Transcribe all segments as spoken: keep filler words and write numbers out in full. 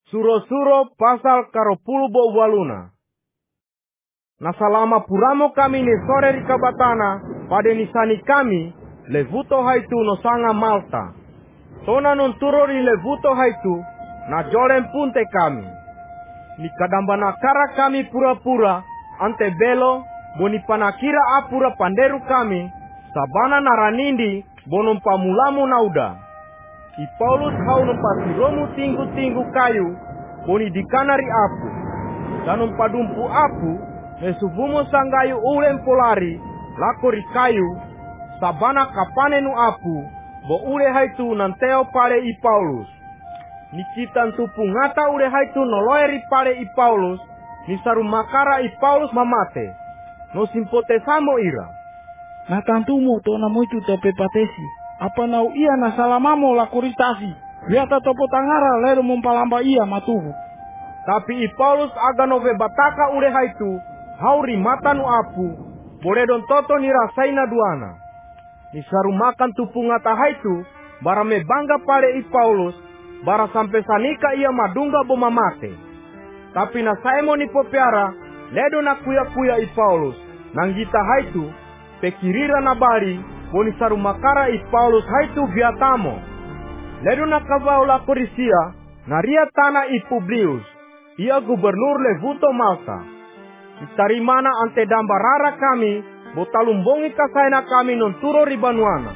Suro-suro pasal karopulu bo waluna. Na salama puramo kami ni sore ri kabatana pada nisani kami levuto haitu no sanga Malta. Tona non turo ri levuto haitu na jolen punte kami. Ni kadambana kara kami pura-pura ante belo boni panakira apura panderu kami sabana naranindi bonom pamulamu nauda. I Paulus hau nompasiromu tinggu-tinggu kayu boni dikanari apu. Dan nompadumpu apu nesubumo sanggayu ulen polari lakori kayu sabana kapane nu apu bo ule haitu nanteo pale i Paulus. Nikitan tupu ngata ule haitu noloeri pale i Paulus ni sarumakara i Paulus mamate. No simpote samo ira. Na tantumu to na moitu tope patesi. Apa nau ia na salamamo la kuritasi. Biata topo tangara lero mumpalamba ia matubu. Tapi i Paulus aga nove bataka ule haitu hauri mata nu apu. Boleh don toto ni rasaina duana. Ni sarumakan tupu ngata haitu barame bangga pale i Paulus. Bara sampai sanika ia madungga boma mate. Tapi na saemo ni popiara ledo na kuya-kuya i Paulus. Nanggita haitu pekirira na bari boni sarumakara i Paulus haitu viatamo. Ledo na kavao la korisia na ria tana i Publius. Ia gubernur Levuto Malta. Itarimana ante dambarara kami botalumbongi kasaina kami non turo ribanuana.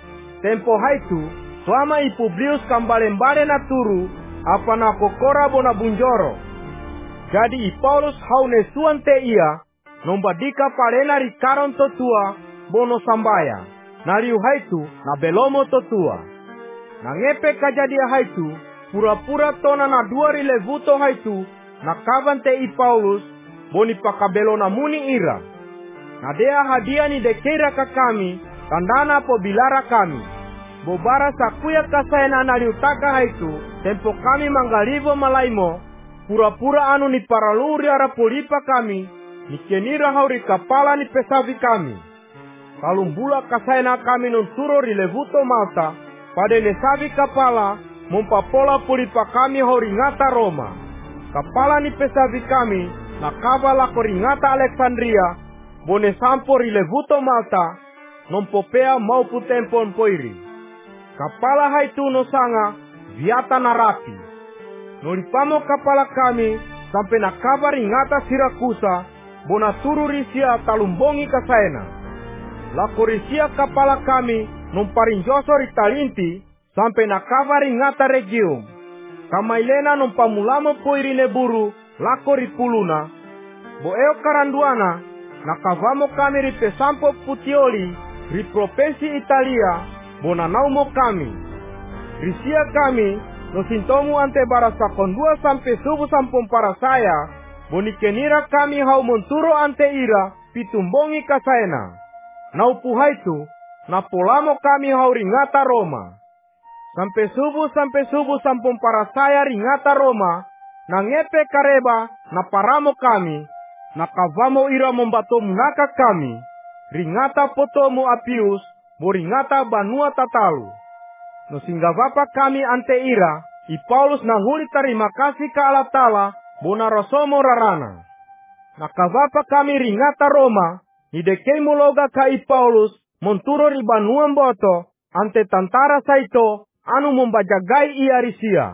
Tempo haitu selama i Publius kambale-mbale na turu apa na kokora bona bunjoro. Jadi i Paulus hau nesuan te ia nombadika palena rikaron totua bono sambaya. Nariu haitu na belomo totua. Nangepe kajadia haitu pura-pura tona na dua ri Levuto haitu na kavan te i Paulus boni pakabelo na muni ira. Na dea hadia ni dekera ka kami tandana po bilara kami. Bobara sakuya kasayana naliutaka haitu tempo kami manggalivo malaimo pura-pura anu ni paraluri ara polipa kami ni kenira hauri kapala ni pesavi kami. Kalumbula kasayana kami non turo ri Levuto Malta pada nesavi kapala mompapola polipa kami hauri ngata Roma. Kapala ni pesavi kami na kavala koringata Alexandria bone sampo ri Levuto Malta non popea maupu tempon poiri. Kapala haitu no sanga viata narati. Nolipamo kapala kami sampai na kabari ngata Sirakusa bona turu risia talumbongi kasaena. Lako risia kapala kami nomparinjoso ritalinti sampai na kabari ngata Regium. Kamailena nompamulamo poirine buru lako ripuluna. Boeo karanduana nakavamo kami ripesampo Puteoli ri provinsi Italia bona naumo kami. Risia kami no sintomu ante barasa kondua sampai subuh sampung para saya boni kenira kami hau monturo ante ira pitumbongi kasaena. Naupu haitu napolamo kami hau ringata Roma. Sampai subuh sampai subuh sampung para saya ringata Roma nangepe kareba na paramo kami nakavamo ira mombato munaka kami ringata potomu Apius moringata banua tatalu. No singgavapa kami ante ira i Paulus nanguli terima kasih ke Allah Ta'ala bona rosomo rarana. Nakavapa kami ringata Roma ni dekei muloga ka i Paulus monturo ri banuan boto ante tantara saito anu membajagai ia risia.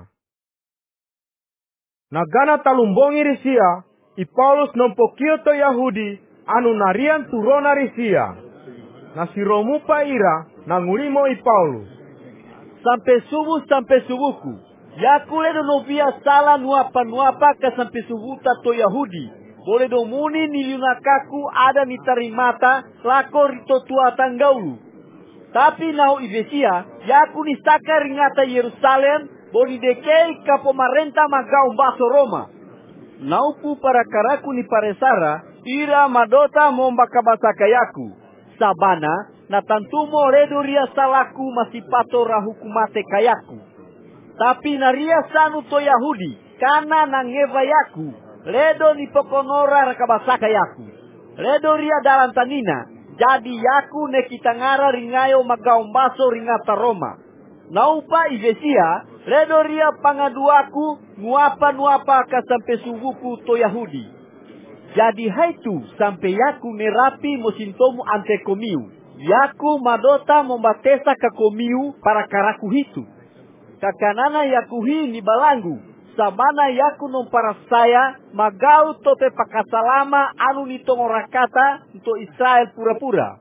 Nagana talumbongi risia i Paulus nompokio to Yahudi anu narian turona risia. Nasiromupa ira nangulimo i Paulus. Sampai subuh sampai subuhku. Yaku ledo novia sala nuapa nuapa ka sampai subuta to Yahudi. Boleh domuni niliunakaku ada nitarimata lako rito tua tanggaulu. Tapi nahu ibesia yaku nistaka ringata Yerusalem boni dekei ka pemerintah magaum baso Roma. Naupu para karaku ni paresara ira madota momba kabasaka yaku. Sabana na tantumo redo ria salaku masipato rahukumate kayaku. Tapi na ria sanu to Yahudi kana nangeva yaku ledo ni pokonora rakabasaka yaku. Ledo ria dalam tanina jadi yaku ne kitangara ringayo magaumbaso ringata Roma. Naupa ivesia Ledo ria pangaduaku nuapa-nuapa ka sampai subuku to Yahudi. Jadi haitu sampai yaku nerapi mosintomu ante komiu. Yaku madota membatesa ka komiu para karaku hitu. Kakanana yakuhi ni balangu. Sabana yaku non para saya magau tope pakasalama anu nitongo rakata untuk Israel pura-pura.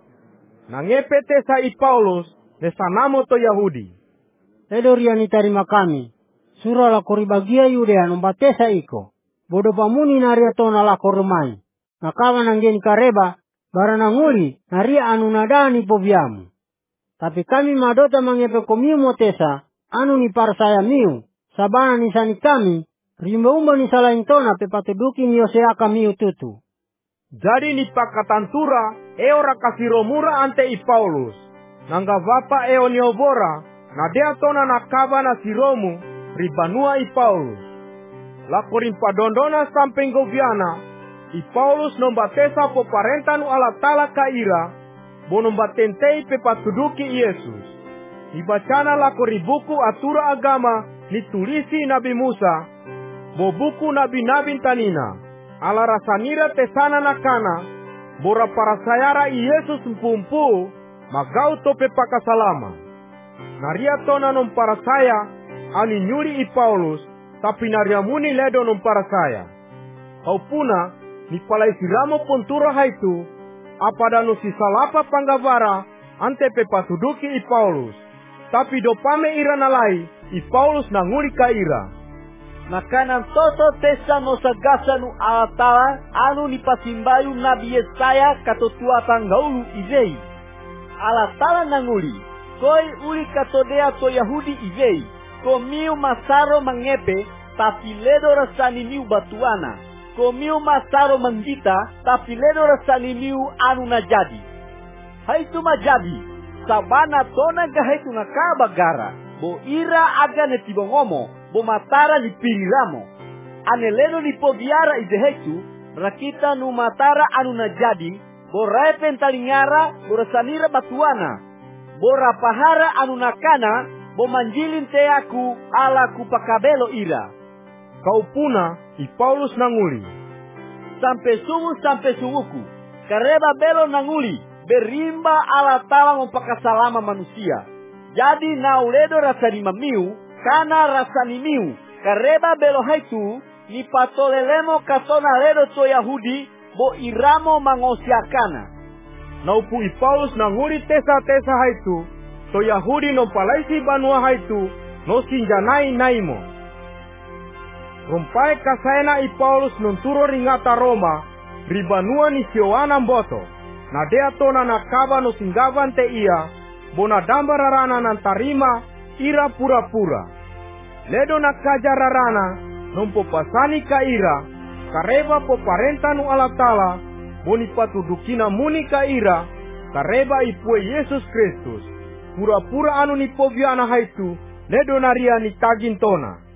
Nangepe tesa i Paulus nesanamo to Yahudi. Ledo ria ni tarima kami. Surah la kori bagia Yudea nombatesa iko. Bodo pamuni naria tona la korumai. Nakawa nanggeni kareba. Barana nguli naria anu nadani pobiamu. Tapi kami madota mangepe komiu motesa. Anu ni parsaya miu. Sabana ni sani kami. Rimba umba ni salain tona pepatuduki ni oseaka miu tutu. Jadi ni pakatantura eora kasiromura ante i Paulus. Nangga vapa eo niobora. Nadea tona nakaba na siromu ribanua i Paulus. Lakorin padondona sampai goviana i Paulus nombatesa po parentanu ala tala kaira bo nombatentei pe patuduki Yesus. Ibacana lakori buku atura agama nitulisi Nabi Musa bo buku nabi-nabi tanina. Ala rasanira tesana nakana bora para sayara i Yesus mpumpu magau tope pakasalama. Naria tona non para saya ani nyuri i Paulus tapi naria muni ledo non para saya. Kau puna ni palai siramo pontura haitu apada no si salapa panggavara ante pe patuduki i Paulus. Tapi dopame ira nalai i Paulus nanguri ka ira. Makanan toto tesa no sagasa nu alatala anu ni pasimbayu Nabi Yesaya katotua tanggaulu izei. Alatala nanguri. Koi uli katodea to Yahudi izei. Komiu masaro mangepe tapi ledo rasani miu batuana. Komiu masaro manggita tapi ledo rasani miu anu najadi. Haitu majadi. Sabana tona gahaitu nakabagara. Bo ira aga netibongomo. Bo matara ni piriramo. Ane ledo ni pogiara izehaitu. Rakita nu matara anu najadi. Bo rae pentalingara bo rasanira batuana. Bora pahara anu nakana bo manjilin teaku ala kupakabelo ira. Kau puna i Paulus nanguli. Sampai subuh sampai subuhku. Kareba belo nanguli. Berimba ala tala mempakasalama manusia. Jadi nauledo rasani mamiu. Kana rasani miu. Kareba belo haitu. Ni patolelemo katona ledo to Yahudi. Bo iramo mangosiakana. Naupu i Paulus nanguri tesa-tesa haitu, to Yahudi no palaisi banua haitu, no sinjanai naimo. Rumpai kasaena i Paulus nonturo ringata Roma, ribanua ni sioana mboto, nadea tona nakaba no singgavan te ia, bona damba rarana nantarima, ira pura-pura. Ledo nakaja rarana, nompo pasani ka ira, kareba po parentanu alatala, boni patudukina muni ka ira, kareba ipue Yesus Kristus. Pura-pura anu ni poviana haitu, ledo naria ni tagin tona.